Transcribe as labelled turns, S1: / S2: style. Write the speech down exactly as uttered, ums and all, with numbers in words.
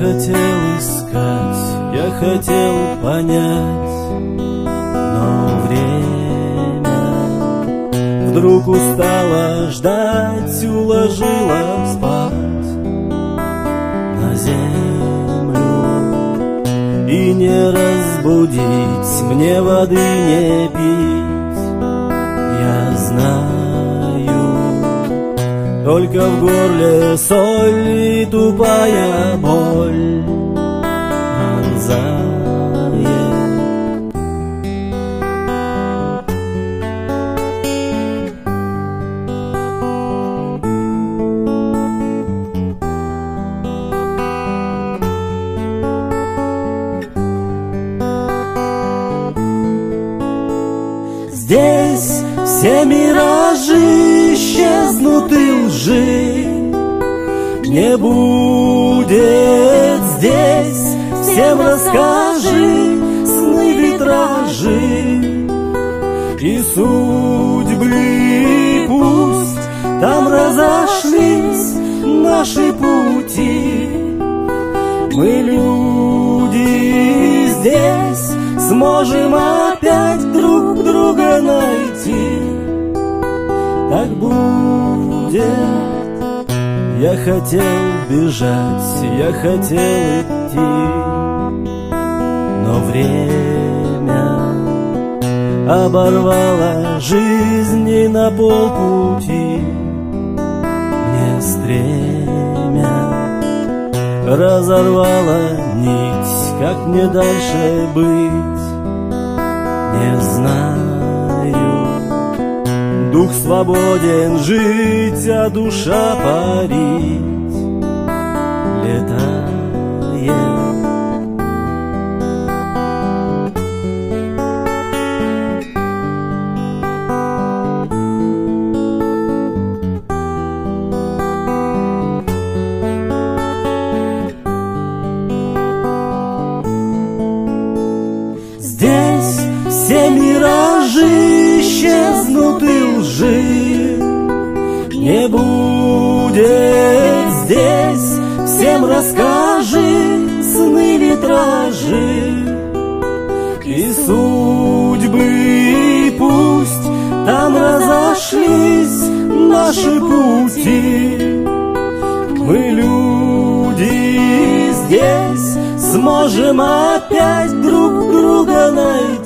S1: хотел искать, я хотел понять, но время вдруг устала ждать, уложила спать на землю. И не разбудить, мне воды не пить, я знаю. Только в горле соль и тупая боль пронзает. Здесь все миражи исчезнут и лжи не будет. Здесь всем расскажи сны, витражи и судьбы. Пусть там разошлись наши пути, мы люди здесь сможем опять друг друга найти. Так будет. Я хотел бежать, я хотел идти, но время оборвало жизни на полпути. Мне стремя разорвала нить, как мне дальше быть, не знаю. Дух свободен жить, а душа парить, летает. Здесь все миражи исчезнут и лжи не будет. Здесь всем расскажи сны, витражи и судьбы. Пусть там разошлись наши пути, мы люди здесь сможем опять друг друга найти.